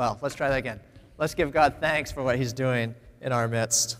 Well, let's try that again. Let's give God thanks for what he's doing in our midst.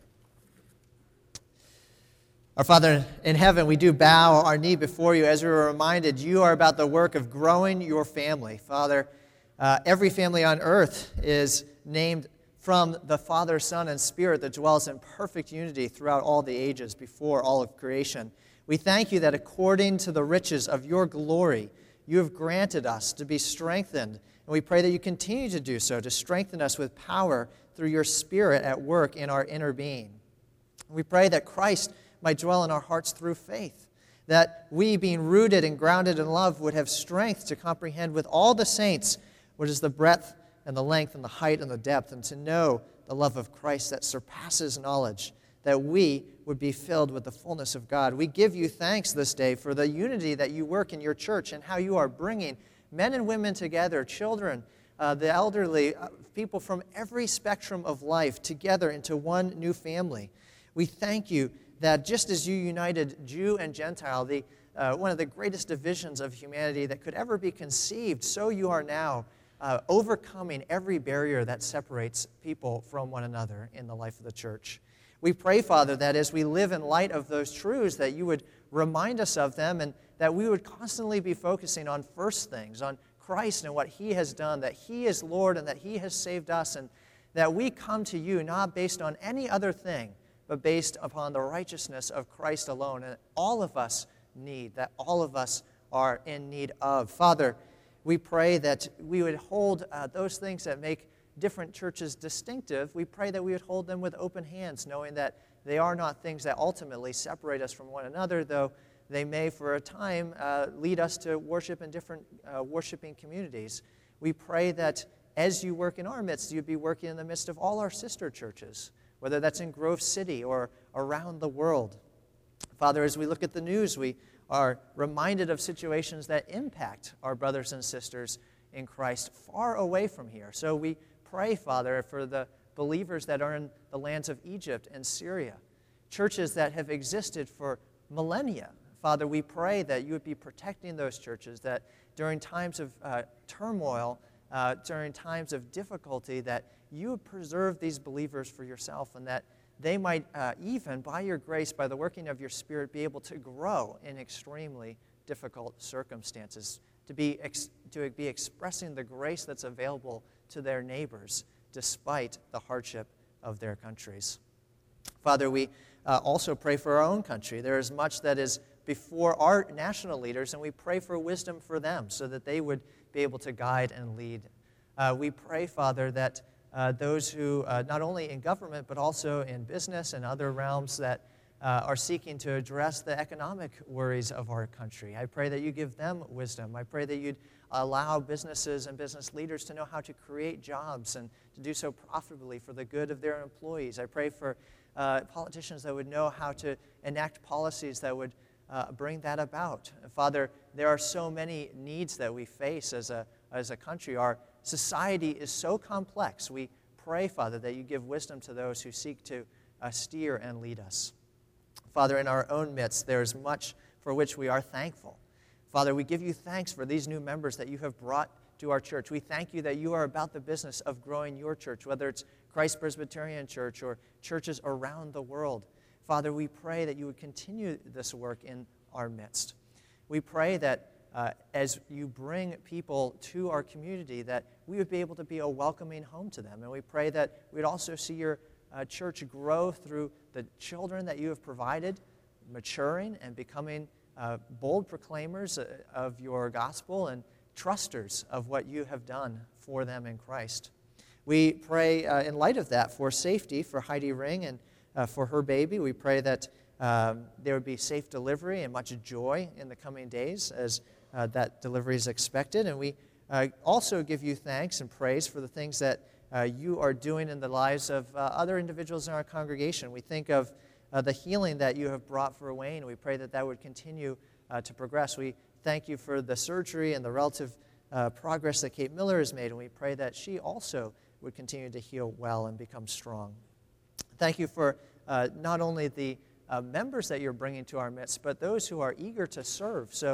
Our Father in heaven, we do bow our knee before you as we were reminded you are about the work of growing your family. Father, every family on earth is named from the Father, Son, and Spirit that dwells in perfect unity throughout all the ages before all of creation. We thank you that according to the riches of your glory, you have granted us to be strengthened. And we pray that you continue to do so, to strengthen us with power through your Spirit at work in our inner being. We pray that Christ might dwell in our hearts through faith, that we, being rooted and grounded in love, would have strength to comprehend with all the saints what is the breadth and the length and the height and the depth, and to know the love of Christ that surpasses knowledge, that we would be filled with the fullness of God. We give you thanks this day for the unity that you work in your church and how you are bringing men and women together, children, the elderly, people from every spectrum of life together into one new family. We thank you that just as you united Jew and Gentile, one of the greatest divisions of humanity that could ever be conceived, so you are now overcoming every barrier that separates people from one another in the life of the church. We pray, Father, that as we live in light of those truths, that you would remind us of them and that we would constantly be focusing on first things, on Christ and what he has done, that he is Lord and that he has saved us, and that we come to you not based on any other thing, but based upon the righteousness of Christ alone. And all of us need, that all of us are in need of. Father, we pray that we would hold those things that make different churches distinctive. We pray that we would hold them with open hands, knowing that they are not things that ultimately separate us from one another, though they may for a time lead us to worship in different worshiping communities. We pray that as you work in our midst, you'd be working in the midst of all our sister churches, whether that's in Grove City or around the world. Father, as we look at the news, we are reminded of situations that impact our brothers and sisters in Christ far away from here. So we pray, Father, for the believers that are in the lands of Egypt and Syria, churches that have existed for millennia. Father, we pray that you would be protecting those churches, that during times of turmoil, during times of difficulty, that you would preserve these believers for yourself, and that they might even, by your grace, by the working of your Spirit, be able to grow in extremely difficult circumstances, to be expressing the grace that's available to their neighbors despite the hardship of their countries. Father, we also pray for our own country. There is much that is before our national leaders, and we pray for wisdom for them so that they would be able to guide and lead. We pray, Father, that those who, not only in government, but also in business and other realms that are seeking to address the economic worries of our country, I pray that you give them wisdom. I pray that you'd allow businesses and business leaders to know how to create jobs and to do so profitably for the good of their employees. I pray for politicians that would know how to enact policies that would bring that about. Father, there are so many needs that we face as a country. Our society is so complex. We pray, Father, that you give wisdom to those who seek to steer and lead us. Father, in our own midst, there is much for which we are thankful. Father, we give you thanks for these new members that you have brought to our church. We thank you that you are about the business of growing your church, whether it's Christ Presbyterian Church or churches around the world. Father, we pray that you would continue this work in our midst. We pray that as you bring people to our community, that we would be able to be a welcoming home to them. And we pray that we'd also see your church grow through the children that you have provided, maturing and becoming bold proclaimers of your gospel and trusters of what you have done for them in Christ. We pray in light of that for safety for Heidi Ring and for her baby. We pray that there would be safe delivery and much joy in the coming days as that delivery is expected. And we also give you thanks and praise for the things that you are doing in the lives of other individuals in our congregation. We think of the healing that you have brought for Wayne. We pray that that would continue to progress. We thank you for the surgery and the relative progress that Kate Miller has made, and we pray that she also would continue to heal well and become strong. Thank you for not only the members that you're bringing to our midst, but those who are eager to serve. So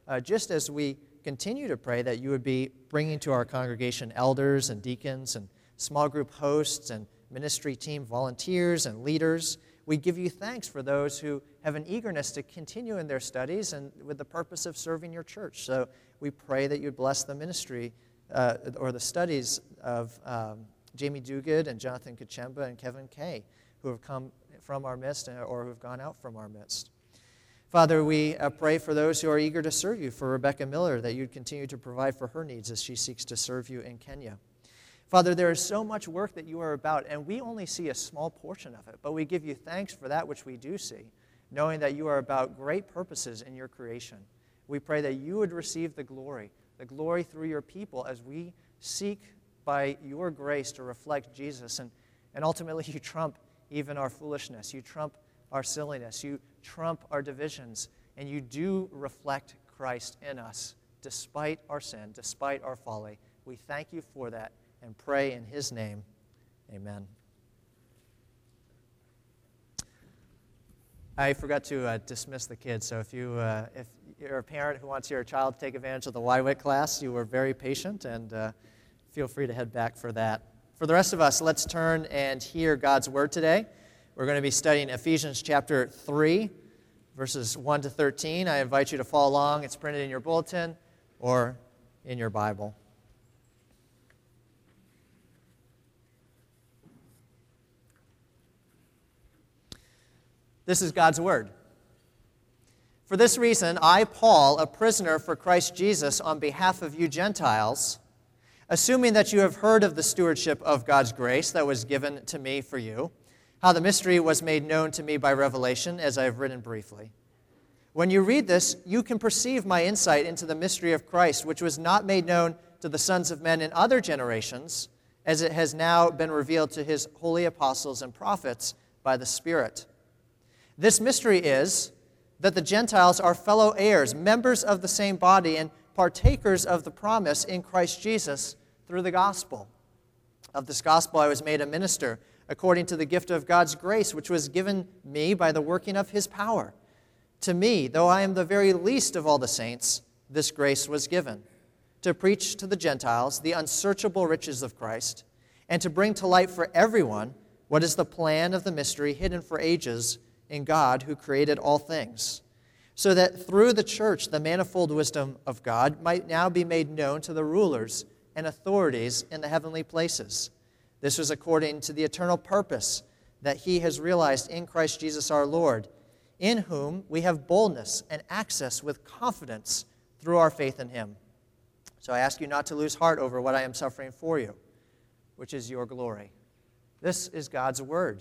just as we continue to pray that you would be bringing to our congregation elders and deacons and small group hosts and ministry team volunteers and leaders. We give you thanks for those who have an eagerness to continue in their studies and with the purpose of serving your church. So we pray that you'd bless the ministry or the studies of Jamie Duguid and Jonathan Kachemba and Kevin Kay, who have come from our midst or who have gone out from our midst. Father, we pray for those who are eager to serve you, for Rebecca Miller, that you'd continue to provide for her needs as she seeks to serve you in Kenya. Father, there is so much work that you are about, and we only see a small portion of it, but we give you thanks for that which we do see, knowing that you are about great purposes in your creation. We pray that you would receive the glory through your people as we seek by your grace to reflect Jesus, and ultimately you trump even our foolishness, you trump our silliness, you trump our divisions, and you do reflect Christ in us despite our sin, despite our folly. We thank you for that and pray in his name. Amen. I forgot to dismiss the kids, so if you're a parent who wants your child to take advantage of the YWIT class, you were very patient, and feel free to head back for that. For the rest of us, let's turn and hear God's word today. We're going to be studying Ephesians chapter 3, verses 1 to 13. I invite you to follow along. It's printed in your bulletin or in your Bible. This is God's word. For this reason, I, Paul, a prisoner for Christ Jesus, on behalf of you Gentiles, assuming that you have heard of the stewardship of God's grace that was given to me for you, how the mystery was made known to me by revelation, as I have written briefly. When you read this, you can perceive my insight into the mystery of Christ, which was not made known to the sons of men in other generations, as it has now been revealed to his holy apostles and prophets by the Spirit. This mystery is that the Gentiles are fellow heirs, members of the same body, and partakers of the promise in Christ Jesus through the gospel. Of this gospel I was made a minister, according to the gift of God's grace, which was given me by the working of his power. To me, though I am the very least of all the saints, this grace was given, to preach to the Gentiles the unsearchable riches of Christ, and to bring to light for everyone what is the plan of the mystery hidden for ages in God who created all things, so that through the church the manifold wisdom of God might now be made known to the rulers and authorities in the heavenly places. This was according to the eternal purpose that he has realized in Christ Jesus our Lord, in whom we have boldness and access with confidence through our faith in him. So I ask you not to lose heart over what I am suffering for you, which is your glory. This is God's word.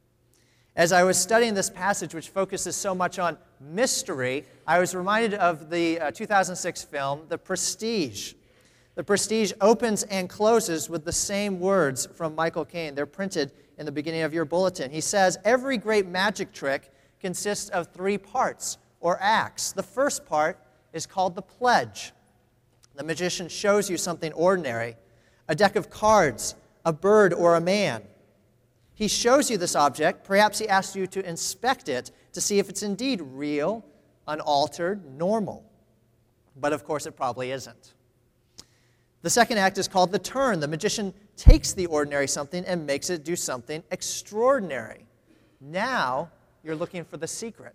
As I was studying this passage, which focuses so much on mystery, I was reminded of the 2006 film, The Prestige. The Prestige opens and closes with the same words from Michael Caine. They're printed in the beginning of your bulletin. He says, every great magic trick consists of 3 parts, or acts. The first part is called the pledge. The magician shows you something ordinary, a deck of cards, a bird, or a man. He shows you this object. Perhaps he asks you to inspect it to see if it's indeed real, unaltered, normal. But of course, it probably isn't. The second act is called the turn. The magician takes the ordinary something and makes it do something extraordinary. Now, you're looking for the secret.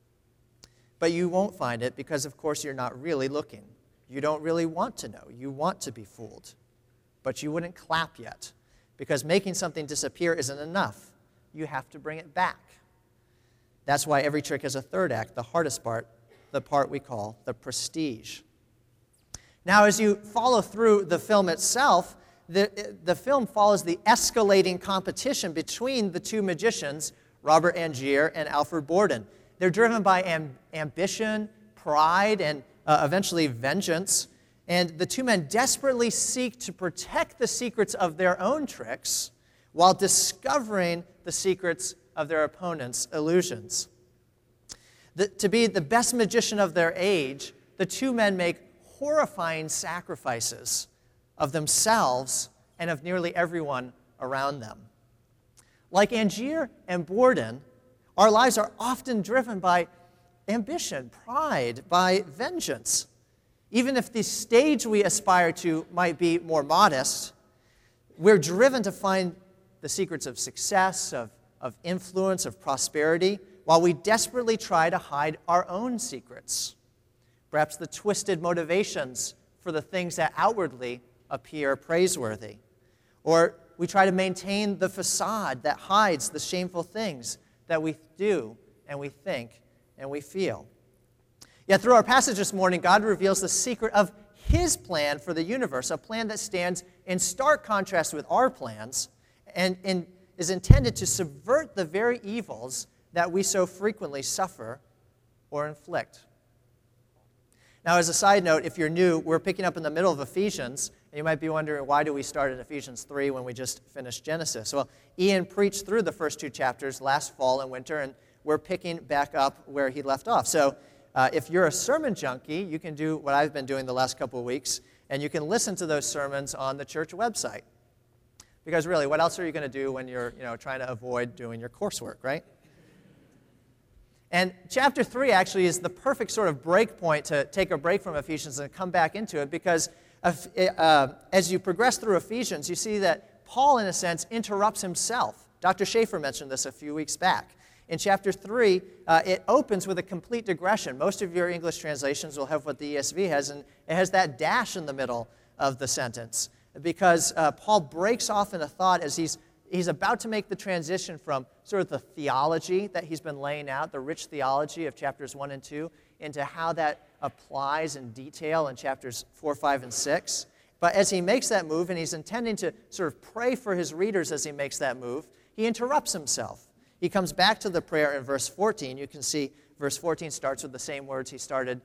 But you won't find it because, of course, you're not really looking. You don't really want to know. You want to be fooled. But you wouldn't clap yet, because making something disappear isn't enough. You have to bring it back. That's why every trick has a third act, the hardest part, the part we call the prestige. Now, as you follow through the film itself, the film follows the escalating competition between the two magicians, Robert Angier and Alfred Borden. They're driven by ambition, pride, and eventually vengeance. And the two men desperately seek to protect the secrets of their own tricks while discovering the secrets of their opponent's illusions. To be the best magician of their age, the two men make horrifying sacrifices of themselves and of nearly everyone around them. Like Angier and Borden, our lives are often driven by ambition, pride, by vengeance. Even if the stage we aspire to might be more modest, we're driven to find the secrets of success, of influence, of prosperity, while we desperately try to hide our own secrets. Perhaps the twisted motivations for the things that outwardly appear praiseworthy. Or we try to maintain the facade that hides the shameful things that we do and we think and we feel. Yet through our passage this morning, God reveals the secret of His plan for the universe, a plan that stands in stark contrast with our plans and is intended to subvert the very evils that we so frequently suffer or inflict. Now, as a side note, if you're new, we're picking up in the middle of Ephesians, and you might be wondering, why do we start in Ephesians 3 when we just finished Genesis? Well, Ian preached through the first two chapters last fall and winter, and we're picking back up where he left off. So if you're a sermon junkie, you can do what I've been doing the last couple of weeks, and you can listen to those sermons on the church website. Because really, what else are you going to do when you're trying to avoid doing your coursework, right? And chapter 3 actually is the perfect sort of break point to take a break from Ephesians and come back into it, because as you progress through Ephesians, you see that Paul, in a sense, interrupts himself. Dr. Schaefer mentioned this a few weeks back. In chapter 3, it opens with a complete digression. Most of your English translations will have what the ESV has, and it has that dash in the middle of the sentence, because Paul breaks off in a thought as he's about to make the transition from sort of the theology that he's been laying out, the rich theology of chapters 1 and 2, into how that applies in detail in chapters 4, 5, and 6. But as he makes that move, and he's intending to sort of pray for his readers as he makes that move, he interrupts himself. He comes back to the prayer in verse 14. You can see verse 14 starts with the same words he started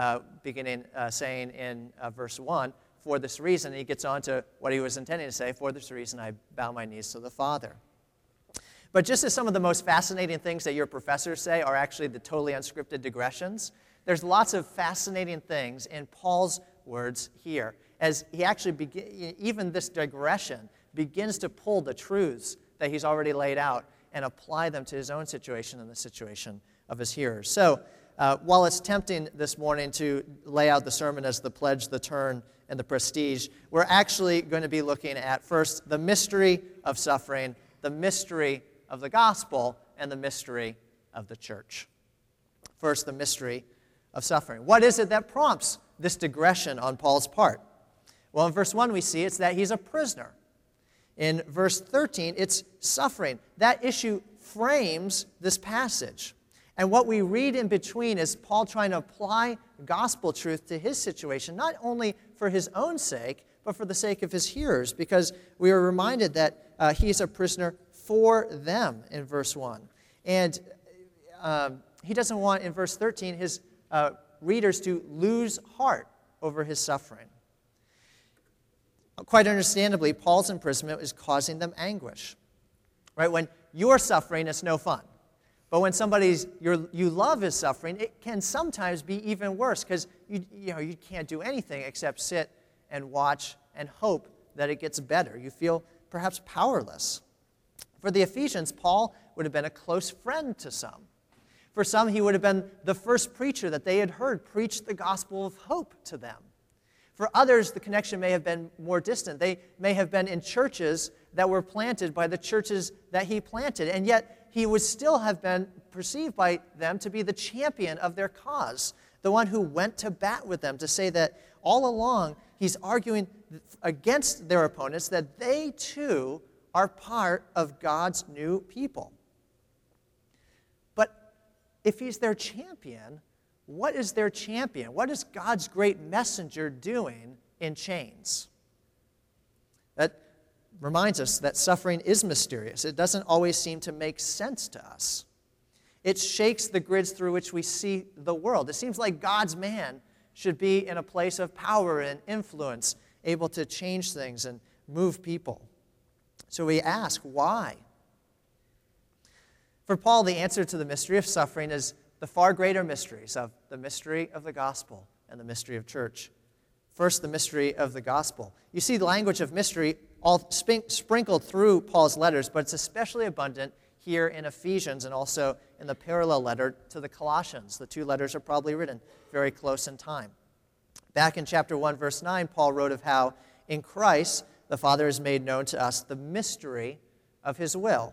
saying in verse 1. For this reason, and he gets on to what he was intending to say, for this reason I bow my knees to the Father. But just as some of the most fascinating things that your professors say are actually the totally unscripted digressions, there's lots of fascinating things in Paul's words here, as he actually, even this digression, begins to pull the truths that he's already laid out and apply them to his own situation and the situation of his hearers. So, while it's tempting this morning to lay out the sermon as the pledge, the turn, and the prestige, we're actually going to be looking at first the mystery of suffering, the mystery of the gospel, and the mystery of the church. First, the mystery of suffering. What is it that prompts this digression on Paul's part? Well, in verse 1 we see it's that he's a prisoner. In verse 13, it's suffering. That issue frames this passage. And what we read in between is Paul trying to apply gospel truth to his situation, not only for his own sake, but for the sake of his hearers, because we are reminded that he's a prisoner for them in verse 1. And he doesn't want, in verse 13, his readers to lose heart over his suffering. Quite understandably, Paul's imprisonment is causing them anguish. Right? When you're suffering, it's no fun. But when somebody you love is suffering, it can sometimes be even worse, because you can't do anything except sit and watch and hope that it gets better. You feel perhaps powerless. For the Ephesians, Paul would have been a close friend to some. For some, he would have been the first preacher that they had heard preach the gospel of hope to them. For others, the connection may have been more distant. They may have been in churches that were planted by the churches that he planted, and yet he would still have been perceived by them to be the champion of their cause, the one who went to bat with them to say that all along he's arguing against their opponents, that they too are part of God's new people. But if he's their champion, what is their champion? What is God's great messenger doing in chains? That reminds us that suffering is mysterious. It doesn't always seem to make sense to us. It shakes the grids through which we see the world. It seems like God's man should be in a place of power and influence, able to change things and move people. So we ask, why? For Paul, the answer to the mystery of suffering is the far greater mysteries of the mystery of the gospel and the mystery of church. First, the mystery of the gospel. You see the language of mystery all sprinkled through Paul's letters, but it's especially abundant here in Ephesians and also in the parallel letter to the Colossians. The two letters are probably written very close in time. Back in chapter 1, verse 9, Paul wrote of how in Christ the Father has made known to us the mystery of his will.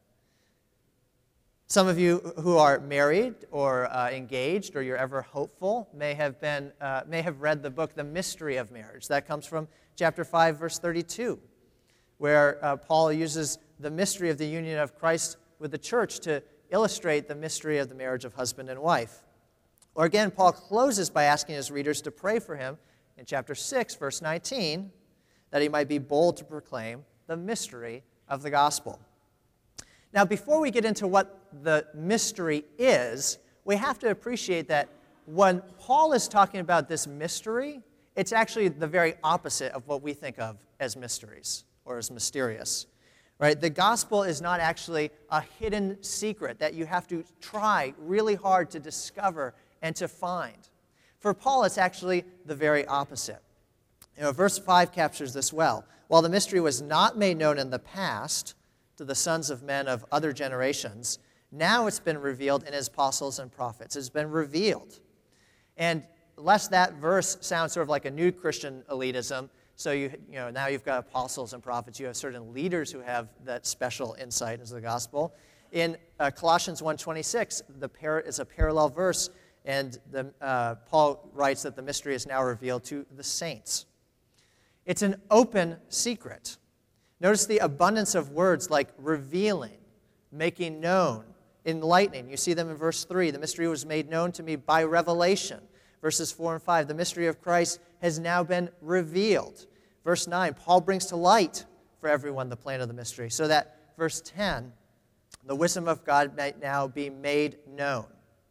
Some of you who are married or engaged, or you're ever hopeful, may have read the book The Mystery of Marriage. That comes from chapter 5, verse 32, where Paul uses the mystery of the union of Christ with the church to illustrate the mystery of the marriage of husband and wife. Or again, Paul closes by asking his readers to pray for him in chapter 6, verse 19, that he might be bold to proclaim the mystery of the gospel. Now, before we get into what the mystery is, we have to appreciate that when Paul is talking about this mystery, it's actually the very opposite of what we think of as mysteries or as mysterious. Right? The gospel is not actually a hidden secret that you have to try really hard to discover and to find. For Paul, it's actually the very opposite. Verse 5 captures this well. While the mystery was not made known in the past to the sons of men of other generations, now it's been revealed in his apostles and prophets. It's been revealed. And lest that verse sounds sort of like a new Christian elitism, so now you've got apostles and prophets, you have certain leaders who have that special insight into the gospel. In Colossians 1:26, it's a parallel verse, and Paul writes that the mystery is now revealed to the saints. It's an open secret. Notice the abundance of words like revealing, making known, enlightening. You see them in verse 3. The mystery was made known to me by revelation. Verses 4 and 5, the mystery of Christ has now been revealed. Verse 9, Paul brings to light for everyone the plan of the mystery. So that, verse 10, the wisdom of God might now be made known.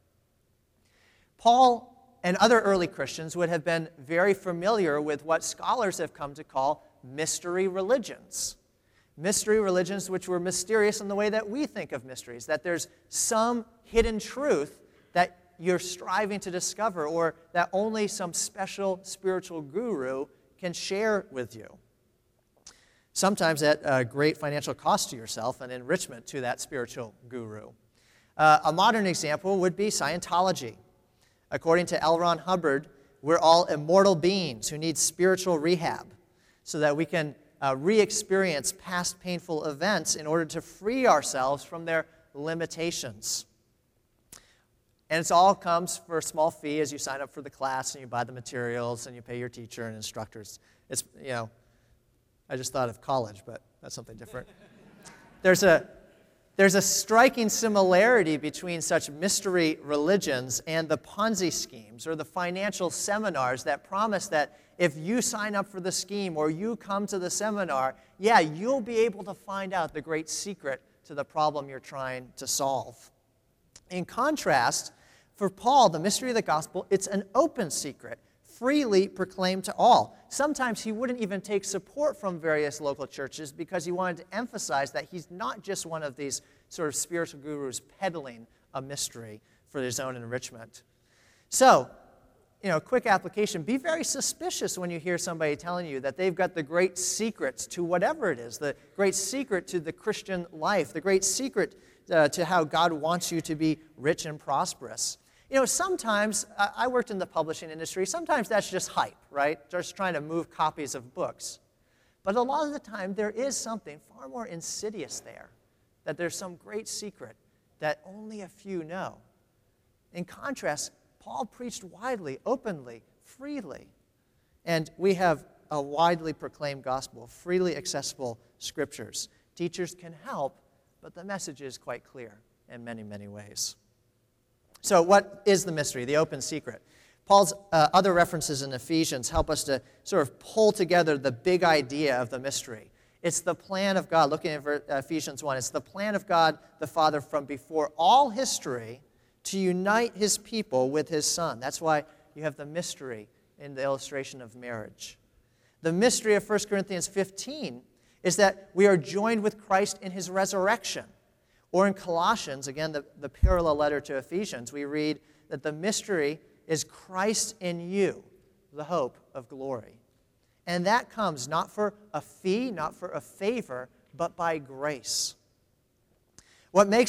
Paul and other early Christians would have been very familiar with what scholars have come to call mystery religions. Mystery religions which were mysterious in the way that we think of mysteries, that there's some hidden truth that you're striving to discover or that only some special spiritual guru can share with you. Sometimes at a great financial cost to yourself and enrichment to that spiritual guru. A modern example would be Scientology. According to L. Ron Hubbard, we're all immortal beings who need spiritual rehab so that we can re-experience past painful events in order to free ourselves from their limitations. And it all comes for a small fee as you sign up for the class and you buy the materials and you pay your teacher and instructors. It's, I just thought of college, but that's something different. There's a striking similarity between such mystery religions and the Ponzi schemes or the financial seminars that promise that if you sign up for the scheme or you come to the seminar, you'll be able to find out the great secret to the problem you're trying to solve. In contrast, for Paul, the mystery of the gospel, it's an open secret, freely proclaimed to all. Sometimes he wouldn't even take support from various local churches because he wanted to emphasize that he's not just one of these sort of spiritual gurus peddling a mystery for his own enrichment. So, quick application, be very suspicious when you hear somebody telling you that they've got the great secrets to whatever it is, the great secret to the Christian life, the great secret to how God wants you to be rich and prosperous. Sometimes, I worked in the publishing industry, sometimes that's just hype, right? Just trying to move copies of books. But a lot of the time, there is something far more insidious there, that there's some great secret that only a few know. In contrast, Paul preached widely, openly, freely. And we have a widely proclaimed gospel, freely accessible scriptures. Teachers can help, but the message is quite clear in many, many ways. So what is the mystery, the open secret? Paul's other references in Ephesians help us to sort of pull together the big idea of the mystery. It's the plan of God. Looking at Ephesians 1, it's the plan of God the Father from before all history to unite his people with his Son. That's why you have the mystery in the illustration of marriage. The mystery of 1 Corinthians 15 is that we are joined with Christ in his resurrection. Or in Colossians, again, the parallel letter to Ephesians, we read that the mystery is Christ in you, the hope of glory. And that comes not for a fee, not for a favor, but by grace. What makes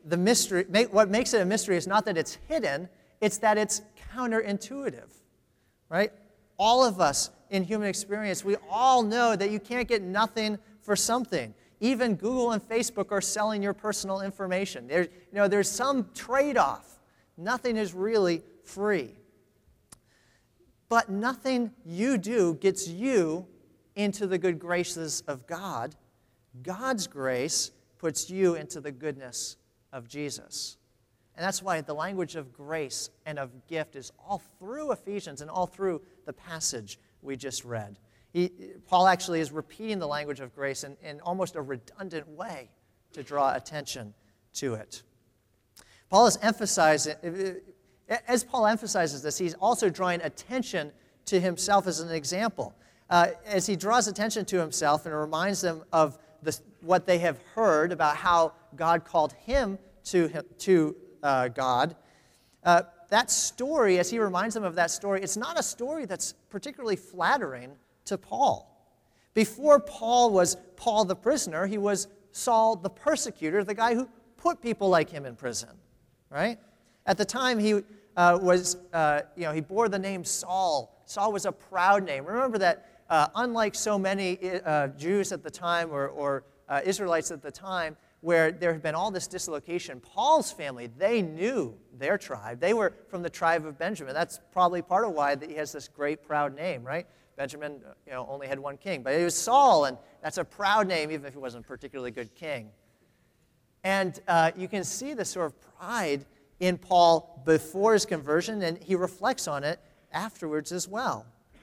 the mystery, what makes it a mystery is not that it's hidden, it's that it's counterintuitive, right? All of us in human experience, we all know that you can't get nothing for something. Even Google and Facebook are selling your personal information. There's some trade-off. Nothing is really free. But nothing you do gets you into the good graces of God. God's grace puts you into the goodness of Jesus. And that's why the language of grace and of gift is all through Ephesians and all through the passage we just read. Paul actually is repeating the language of grace in almost a redundant way to draw attention to it. Paul is emphasizing, as Paul emphasizes this, he's also drawing attention to himself as an example. As he draws attention to himself and reminds them of what they have heard about how God called him to God, that story, as he reminds them of that story, it's not a story that's particularly flattering to Paul. Before Paul was Paul the prisoner, he was Saul the persecutor, the guy who put people like him in prison, right? At the time, he he bore the name Saul. Saul was a proud name. Remember that unlike so many Jews at the time or Israelites at the time, where there had been all this dislocation, Paul's family, they knew their tribe. They were from the tribe of Benjamin. That's probably part of why he has this great, proud name, right? Benjamin, only had one king, but it was Saul, and that's a proud name, even if he wasn't a particularly good king. And you can see this sort of pride in Paul before his conversion, and he reflects on it afterwards as well.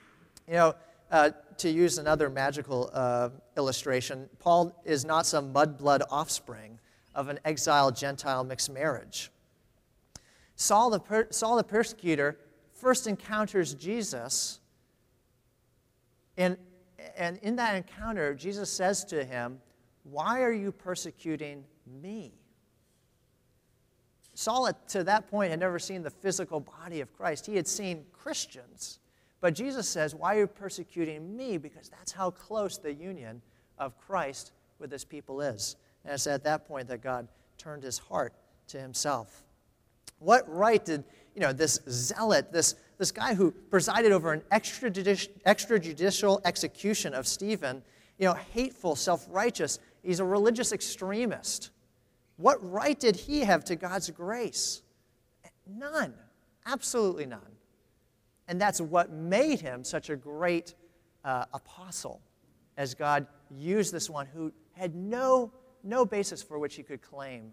To use another magical illustration, Paul is not some mudblood offspring of an exiled Gentile mixed marriage. Saul the persecutor first encounters Jesus, and in that encounter, Jesus says to him, "Why are you persecuting me?" Saul, to that point, had never seen the physical body of Christ. He had seen Christians. But Jesus says, "Why are you persecuting me?" Because that's how close the union of Christ with his people is. And it's at that point that God turned his heart to himself. What right did this zealot, this guy who presided over an extrajudicial execution of Stephen, hateful, self-righteous, he's a religious extremist. What right did he have to God's grace? None. Absolutely none. And that's what made him such a great apostle, as God used this one who had no basis for which he could claim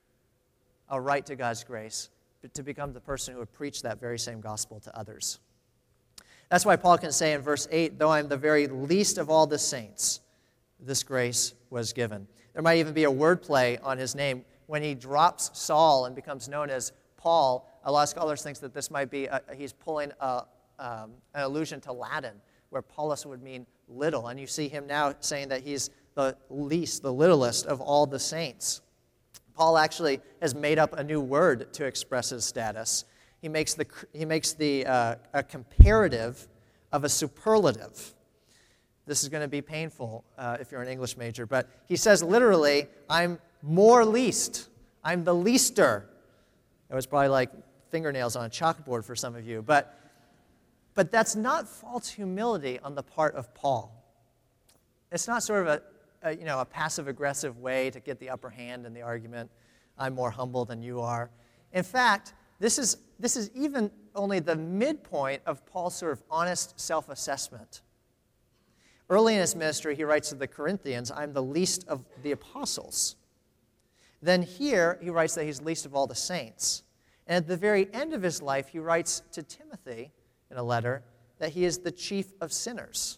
a right to God's grace, but to become the person who would preach that very same gospel to others. That's why Paul can say in verse 8, "Though I'm the very least of all the saints, this grace was given." There might even be a wordplay on his name. When he drops Saul and becomes known as Paul, a lot of scholars think that this might be, he's pulling an allusion to Latin, where Paulus would mean little. And you see him now saying that he's the least, the littlest of all the saints. Paul actually has made up a new word to express his status. He makes a comparative of a superlative. This is going to be painful if you're an English major, but he says literally, "I'm more least. I'm the leaster." It was probably like fingernails on a chalkboard for some of you, but that's not false humility on the part of Paul. It's not sort of a passive-aggressive way to get the upper hand in the argument. "I'm more humble than you are." In fact, this is even only the midpoint of Paul's sort of honest self-assessment. Early in his ministry, he writes to the Corinthians, "I'm the least of the apostles." Then here, he writes that he's least of all the saints. And at the very end of his life, he writes to Timothy in a letter that he is the chief of sinners.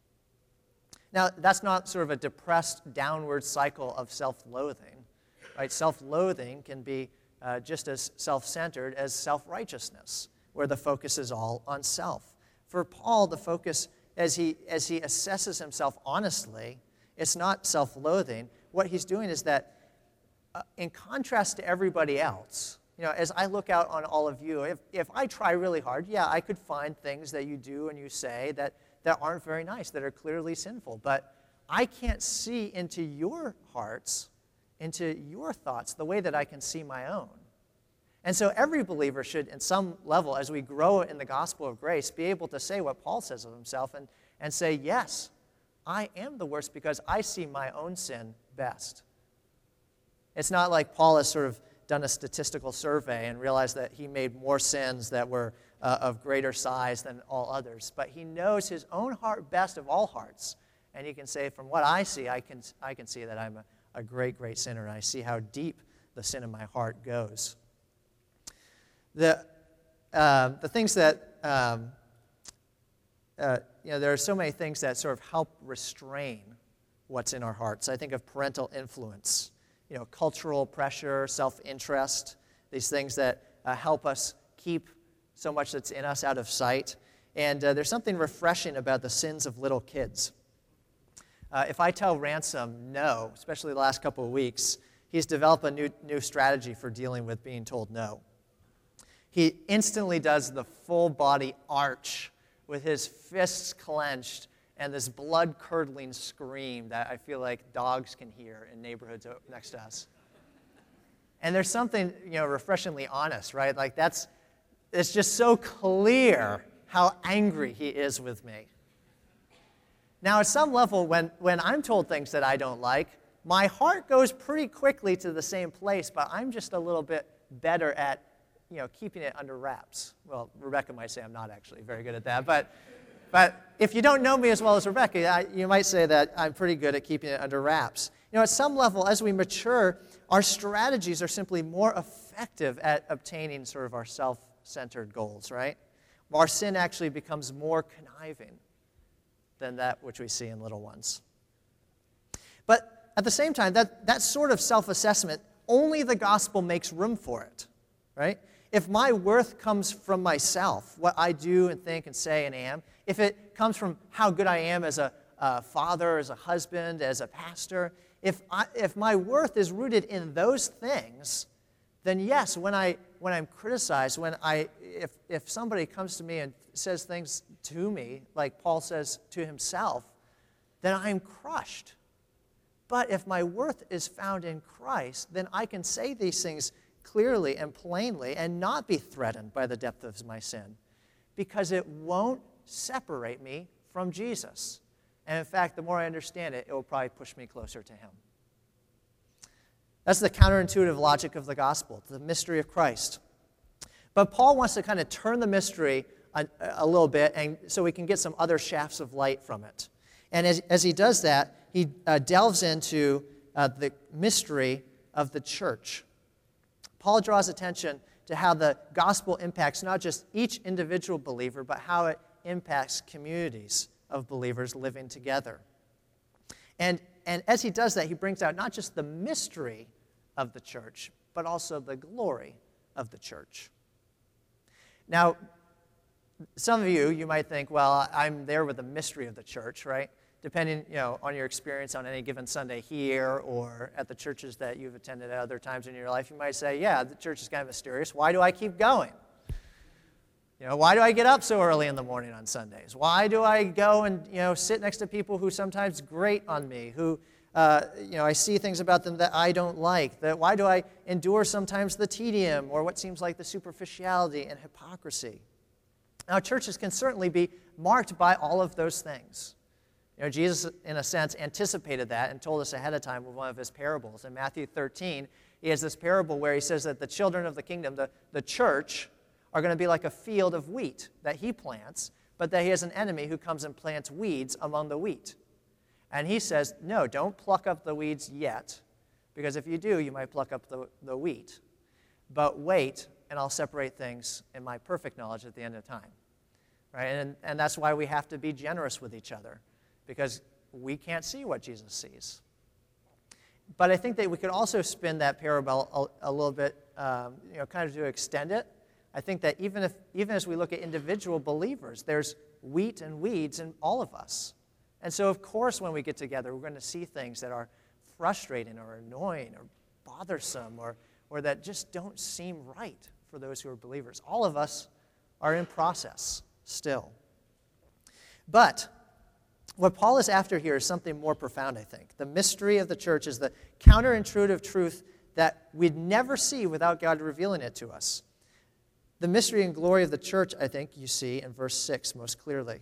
Now, that's not sort of a depressed downward cycle of self-loathing, right? Self-loathing can be just as self-centered as self-righteousness, where the focus is all on self. For Paul, the focus, as he assesses himself honestly, it's not self-loathing. What he's doing is that, in contrast to everybody else, as I look out on all of you, if I try really hard, yeah, I could find things that you do and you say that aren't very nice, that are clearly sinful. But I can't see into your hearts into your thoughts the way that I can see my own. And so every believer should, in some level, as we grow in the gospel of grace, be able to say what Paul says of himself and say, yes, I am the worst because I see my own sin best. It's not like Paul has sort of done a statistical survey and realized that he made more sins that were of greater size than all others, but he knows his own heart best of all hearts, and he can say, from what I see, I can see that I'm a great, great sinner, and I see how deep the sin in my heart goes. The things that, there are so many things that sort of help restrain what's in our hearts. I think of parental influence, cultural pressure, self-interest, these things that help us keep so much that's in us out of sight. And there's something refreshing about the sins of little kids. If I tell Ransom no, especially the last couple of weeks, he's developed a new strategy for dealing with being told no. He instantly does the full body arch with his fists clenched and this blood-curdling scream that I feel like dogs can hear in neighborhoods next to us. And there's something, refreshingly honest, right? Like it's just so clear how angry he is with me. Now, at some level, when I'm told things that I don't like, my heart goes pretty quickly to the same place, but I'm just a little bit better at keeping it under wraps. Well, Rebecca might say I'm not actually very good at that, but if you don't know me as well as Rebecca, you might say that I'm pretty good at keeping it under wraps. At some level, as we mature, our strategies are simply more effective at obtaining sort of our self-centered goals, right? Our sin actually becomes more conniving than that which we see in little ones. But at the same time, that sort of self-assessment, only the gospel makes room for it, right? If my worth comes from myself, what I do and think and say and am, if it comes from how good I am as a father, as a husband, as a pastor, if my worth is rooted in those things, then yes, when I'm criticized, if somebody comes to me and says things to me, like Paul says to himself, then I'm crushed. But if my worth is found in Christ, then I can say these things clearly and plainly and not be threatened by the depth of my sin, because it won't separate me from Jesus. And in fact, the more I understand it, it will probably push me closer to him. That's the counterintuitive logic of the gospel, the mystery of Christ. But Paul wants to kind of turn the mystery a little bit, and so we can get some other shafts of light from it. And as he does that, he delves into the mystery of the church. Paul draws attention to how the gospel impacts not just each individual believer, but how it impacts communities of believers living together. And as he does that, he brings out not just the mystery of the church, but also the glory of the church. Now, some of you might think, well, I'm there with the mystery of the church, right? Depending, on your experience on any given Sunday here or at the churches that you've attended at other times in your life, you might say, yeah, the church is kind of mysterious. Why do I keep going? Why do I get up so early in the morning on Sundays? Why do I go and, sit next to people who sometimes grate on me, who, I see things about them that I don't like? Why do I endure sometimes the tedium or what seems like the superficiality and hypocrisy? Now, churches can certainly be marked by all of those things. Jesus, in a sense, anticipated that and told us ahead of time with one of his parables. In Matthew 13, he has this parable where he says that the children of the kingdom, the church, are going to be like a field of wheat that he plants, but that he has an enemy who comes and plants weeds among the wheat. And he says, no, don't pluck up the weeds yet, because if you do, you might pluck up the wheat. But wait, and I'll separate things in my perfect knowledge at the end of time. Right? And that's why we have to be generous with each other, because we can't see what Jesus sees. But I think that we could also spin that parable a little bit, kind of to extend it. I think that even as we look at individual believers, there's wheat and weeds in all of us. And so, of course, when we get together, we're going to see things that are frustrating or annoying or bothersome or that just don't seem right for those who are believers. All of us are in process still. But what Paul is after here is something more profound, I think. The mystery of the church is the counterintuitive truth that we'd never see without God revealing it to us. The mystery and glory of the church, I think, you see in verse 6 most clearly.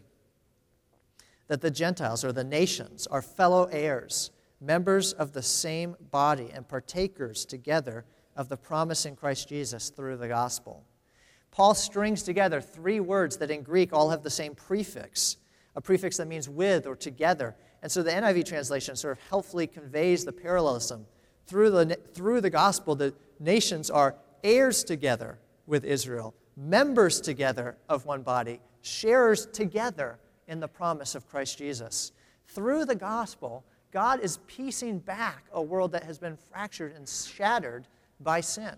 That the Gentiles, or the nations, are fellow heirs, members of the same body, and partakers together of the promise in Christ Jesus through the gospel. Paul strings together three words that in Greek all have the same prefix, a prefix that means with or together. And so the NIV translation sort of helpfully conveys the parallelism. Through the gospel, the nations are heirs together with Israel, members together of one body, sharers together in the promise of Christ Jesus. Through the gospel, God is piecing back a world that has been fractured and shattered by sin.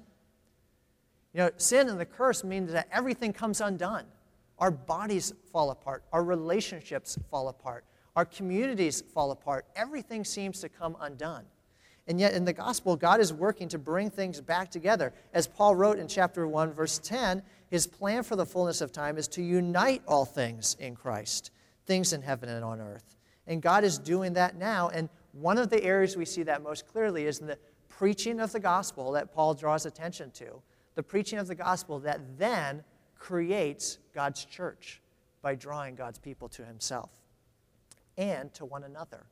Sin and the curse means that everything comes undone. Our bodies fall apart. Our relationships fall apart. Our communities fall apart. Everything seems to come undone. And yet in the gospel, God is working to bring things back together. As Paul wrote in chapter 1, verse 10, his plan for the fullness of time is to unite all things in Christ, things in heaven and on earth. And God is doing that now. And one of the areas we see that most clearly is in the preaching of the gospel that Paul draws attention to. The preaching of the gospel that then creates God's church by drawing God's people to himself and to one another.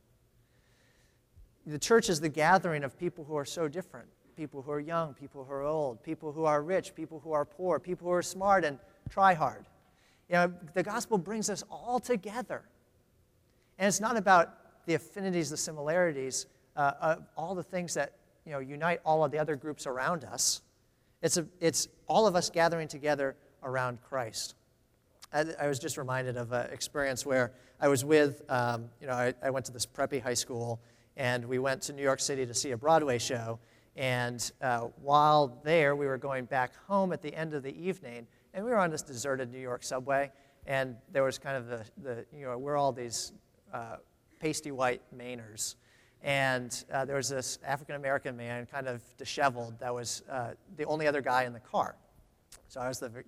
The church is the gathering of people who are so different. People who are young, people who are old, people who are rich, people who are poor, people who are smart and try hard. The gospel brings us all together. And it's not about the affinities, the similarities, all the things that unite all of the other groups around us. It's all of us gathering together around Christ. I was just reminded of an experience where I was with, I went to this preppy high school, and we went to New York City to see a Broadway show. And while there, we were going back home at the end of the evening, and we were on this deserted New York subway, and there was kind of we're all these pasty white Mainers. And there was this African-American man, kind of disheveled, that was the only other guy in the car. So I was the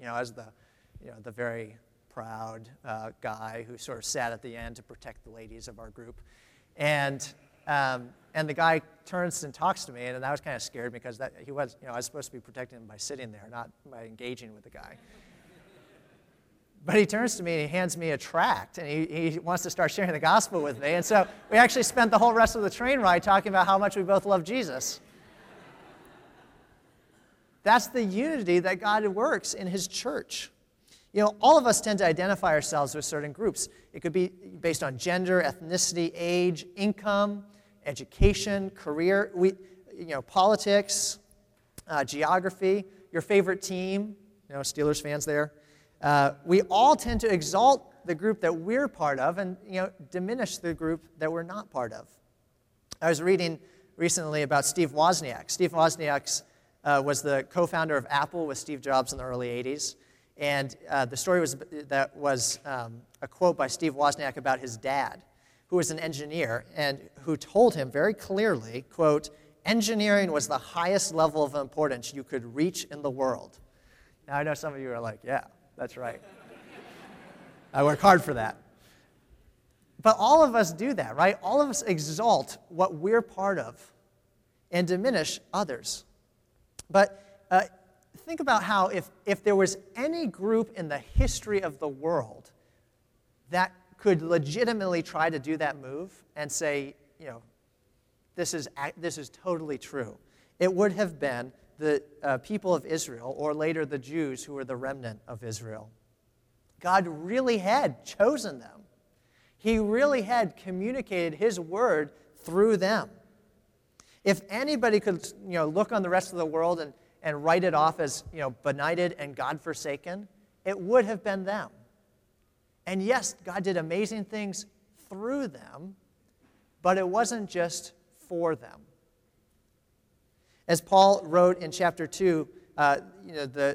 very proud guy who sort of sat at the end to protect the ladies of our group. And the guy turns and talks to me, and I was kind of scared because I was supposed to be protecting him by sitting there, not by engaging with the guy. But he turns to me and he hands me a tract, and he wants to start sharing the gospel with me. And so we actually spent the whole rest of the train ride talking about how much we both love Jesus. That's the unity that God works in his church. All of us tend to identify ourselves with certain groups. It could be based on gender, ethnicity, age, income, education, career, politics, geography, your favorite team, Steelers fans there. We all tend to exalt the group that we're part of and diminish the group that we're not part of. I was reading recently about Steve Wozniak. Steve Wozniak was the co-founder of Apple with Steve Jobs in the early 80s. And the story was a quote by Steve Wozniak about his dad, who was an engineer and who told him very clearly, quote, "Engineering was the highest level of importance you could reach in the world." Now I know some of you are like, yeah, that's right. I work hard for that. But all of us do that, right? All of us exalt what we're part of and diminish others. But think about how if there was any group in the history of the world that could legitimately try to do that move and say, this is totally true, it would have been the people of Israel, or later the Jews who were the remnant of Israel. God really had chosen them. He really had communicated his word through them. If anybody could look on the rest of the world and write it off as benighted and God-forsaken, it would have been them. And yes, God did amazing things through them, but it wasn't just for them. As Paul wrote in chapter 2, the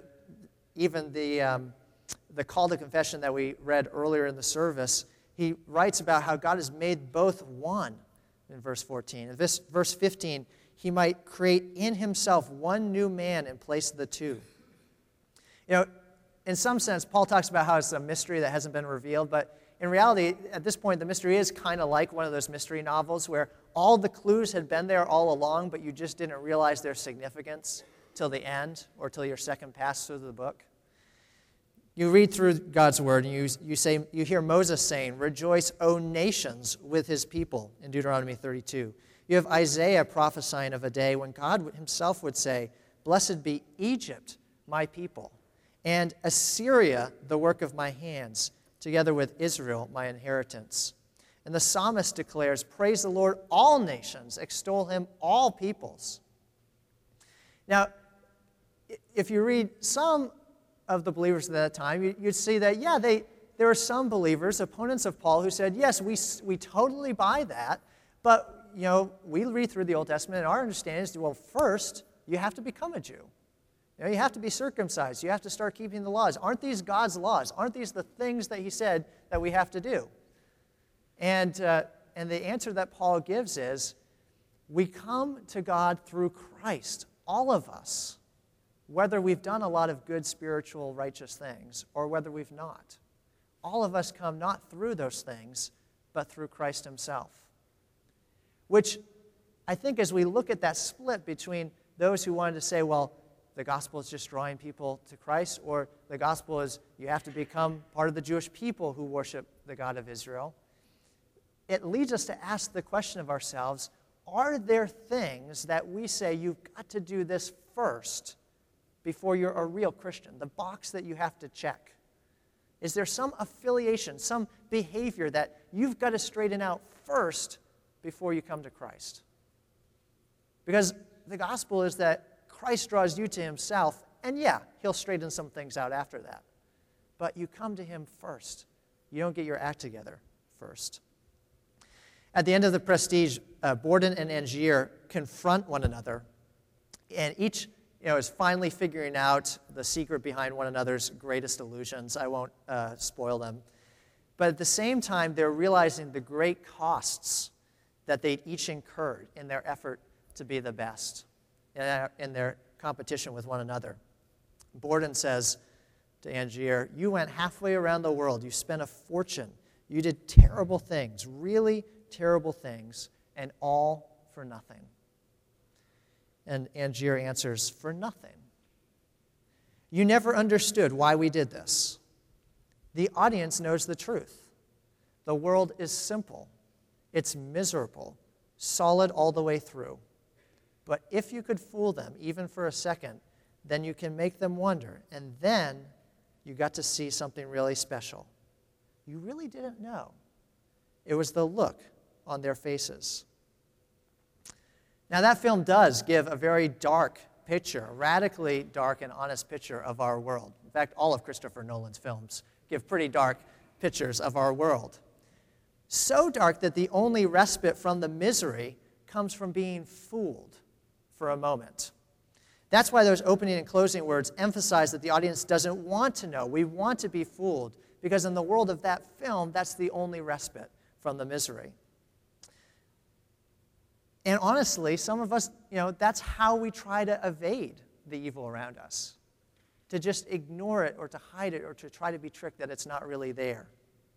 call to confession that we read earlier in the service, he writes about how God has made both one in verse 14. In verse 15, he might create in himself one new man in place of the two. In some sense, Paul talks about how it's a mystery that hasn't been revealed, but in reality, at this point, the mystery is kind of like one of those mystery novels where all the clues had been there all along, but you just didn't realize their significance till the end or till your second pass through the book. You read through God's word and you hear Moses saying, "Rejoice, O nations, with his people," in Deuteronomy 32. You have Isaiah prophesying of a day when God himself would say, "Blessed be Egypt, my people, and Assyria, the work of my hands, together with Israel, my inheritance." And the psalmist declares, "Praise the Lord, all nations, extol him, all peoples." Now, if you read some of the believers at that time, you'd see that, there were some believers, opponents of Paul, who said, yes, we totally buy that, but, we read through the Old Testament, and our understanding is, well, first, you have to become a Jew. You have to be circumcised. You have to start keeping the laws. Aren't these God's laws? Aren't these the things that he said that we have to do? And the answer that Paul gives is, we come to God through Christ, all of us, whether we've done a lot of good, spiritual, righteous things or whether we've not. All of us come not through those things, but through Christ himself. Which I think as we look at that split between those who wanted to say, well, the gospel is just drawing people to Christ, or the gospel is you have to become part of the Jewish people who worship the God of Israel, it leads us to ask the question of ourselves, are there things that we say you've got to do this first before you're a real Christian? The box that you have to check. Is there some affiliation, some behavior that you've got to straighten out first before you come to Christ? Because the gospel is that Christ draws you to himself, and he'll straighten some things out after that. But you come to him first. You don't get your act together first. At the end of the Prestige, Borden and Angier confront one another, and each is finally figuring out the secret behind one another's greatest illusions. I won't spoil them. But at the same time, they're realizing the great costs that they each incurred in their effort to be the best, in their competition with one another. Borden says to Angier, "You went halfway around the world. You spent a fortune. You did terrible things, really terrible things, and all for nothing." And Angier answers, "For nothing. You never understood why we did this. The audience knows the truth. The world is simple. It's miserable, solid all the way through. But if you could fool them, even for a second, then you can make them wonder, and then you got to see something really special. You really didn't know. It was the look on their faces." Now, that film does give a very dark picture, a radically dark and honest picture of our world. In fact, all of Christopher Nolan's films give pretty dark pictures of our world. So dark that the only respite from the misery comes from being fooled for a moment. That's why those opening and closing words emphasize that the audience doesn't want to know. We want to be fooled, because in the world of that film, that's the only respite from the misery. And honestly, some of us, that's how we try to evade the evil around us. To just ignore it or to hide it or to try to be tricked that it's not really there.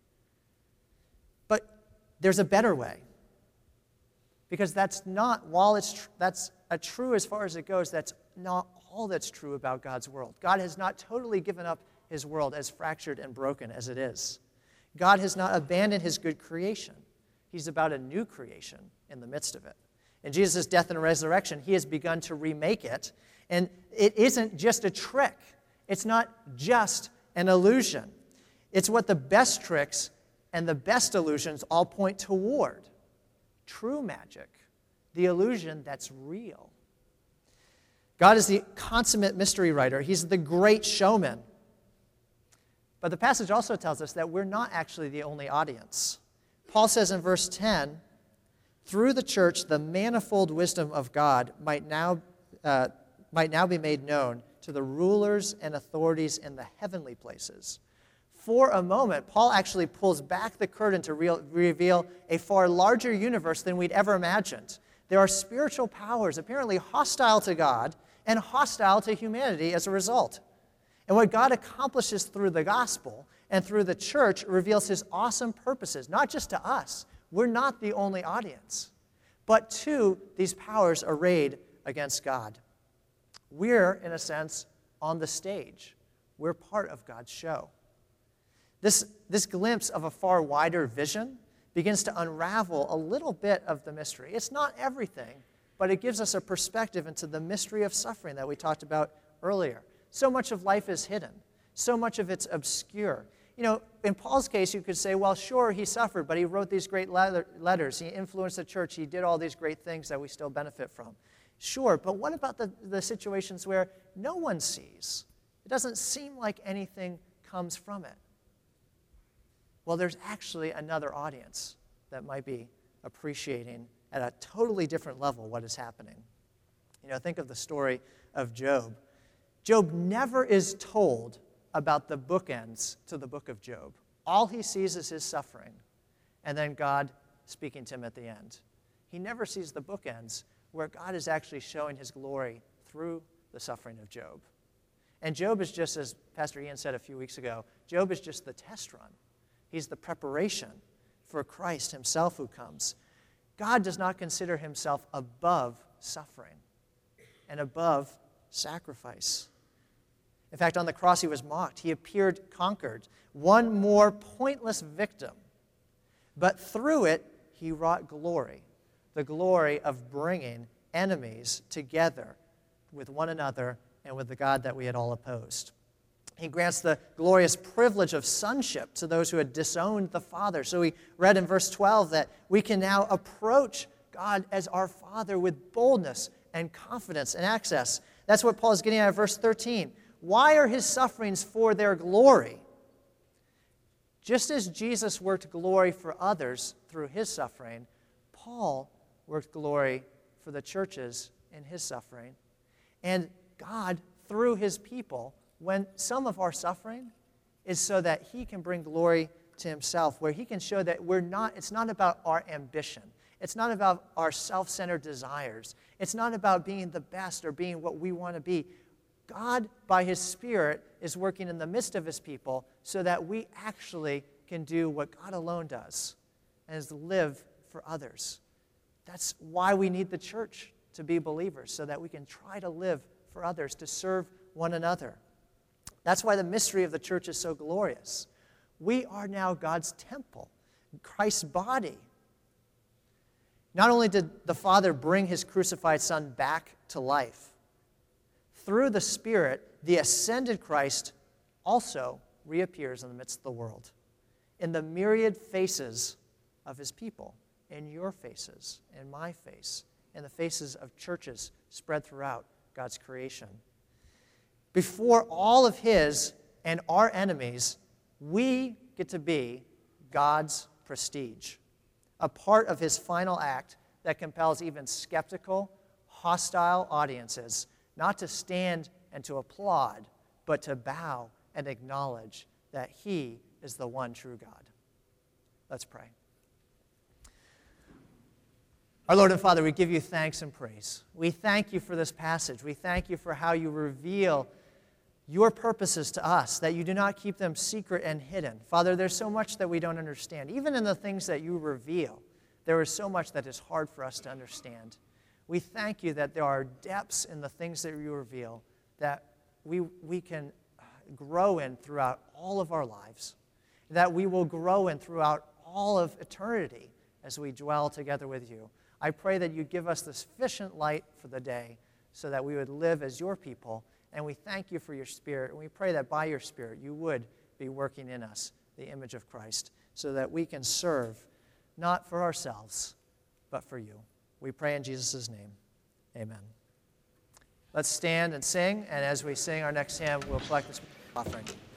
But there's a better way. Because that's not, that's true as far as it goes, that's not all that's true about God's world. God has not totally given up his world as fractured and broken as it is. God has not abandoned his good creation. He's about a new creation in the midst of it. In Jesus' death and resurrection, he has begun to remake it. And it isn't just a trick. It's not just an illusion. It's what the best tricks and the best illusions all point toward. True magic, the illusion that's real. God is the consummate mystery writer. He's the great showman. But the passage also tells us that we're not actually the only audience. Paul says in verse 10, "Through the church, the manifold wisdom of God might now be made known to the rulers and authorities in the heavenly places." For a moment, Paul actually pulls back the curtain to reveal a far larger universe than we'd ever imagined. There are spiritual powers apparently hostile to God and hostile to humanity as a result. And what God accomplishes through the gospel and through the church reveals his awesome purposes, not just to us. We're not the only audience, but to these powers arrayed against God. We're, in a sense, on the stage. We're part of God's show. This glimpse of a far wider vision begins to unravel a little bit of the mystery. It's not everything, but it gives us a perspective into the mystery of suffering that we talked about earlier. So much of life is hidden. So much of it's obscure. You know, in Paul's case, you could say, well, sure, he suffered, but he wrote these great letters. He influenced the church. He did all these great things that we still benefit from. Sure, but what about the situations where no one sees? It doesn't seem like anything comes from it. Well, there's actually another audience that might be appreciating at a totally different level what is happening. You know, think of the story of Job. Job never is told about the bookends to the book of Job. All he sees is his suffering, and then God speaking to him at the end. He never sees the bookends where God is actually showing his glory through the suffering of Job. And Job is just, as Pastor Ian said a few weeks ago, Job is just the test run. He's the preparation for Christ himself who comes. God does not consider himself above suffering and above sacrifice. In fact, on the cross he was mocked. He appeared conquered, one more pointless victim. But through it, he wrought glory, the glory of bringing enemies together with one another and with the God that we had all opposed. He grants the glorious privilege of sonship to those who had disowned the Father. So we read in verse 12 that we can now approach God as our Father with boldness and confidence and access. That's what Paul is getting at in verse 13. Why are his sufferings for their glory? Just as Jesus worked glory for others through his suffering, Paul worked glory for the churches in his suffering. And God, through his people, when some of our suffering is so that he can bring glory to himself, where he can show that it's not about our ambition. It's not about our self-centered desires. It's not about being the best or being what we want to be. God, by his Spirit, is working in the midst of his people so that we actually can do what God alone does, and is to live for others. That's why we need the church to be believers, so that we can try to live for others, to serve one another. That's why the mystery of the church is so glorious. We are now God's temple, Christ's body. Not only did the Father bring his crucified Son back to life, through the Spirit, the ascended Christ also reappears in the midst of the world, in the myriad faces of his people, in your faces, in my face, in the faces of churches spread throughout God's creation. Before all of his and our enemies, we get to be God's prestige, a part of his final act that compels even skeptical, hostile audiences not to stand and to applaud, but to bow and acknowledge that he is the one true God. Let's pray. Our Lord and Father, we give you thanks and praise. We thank you for this passage. We thank you for how you reveal your purposes to us, that you do not keep them secret and hidden. Father, there's so much that we don't understand. Even in the things that you reveal, there is so much that is hard for us to understand. We thank you that there are depths in the things that you reveal that we can grow in throughout all of our lives, that we will grow in throughout all of eternity as we dwell together with you. I pray that you give us the sufficient light for the day so that we would live as your people, and we thank you for your Spirit, and we pray that by your Spirit you would be working in us the image of Christ so that we can serve not for ourselves, but for you. We pray in Jesus' name. Amen. Let's stand and sing, and as we sing our next hymn, we'll collect this offering.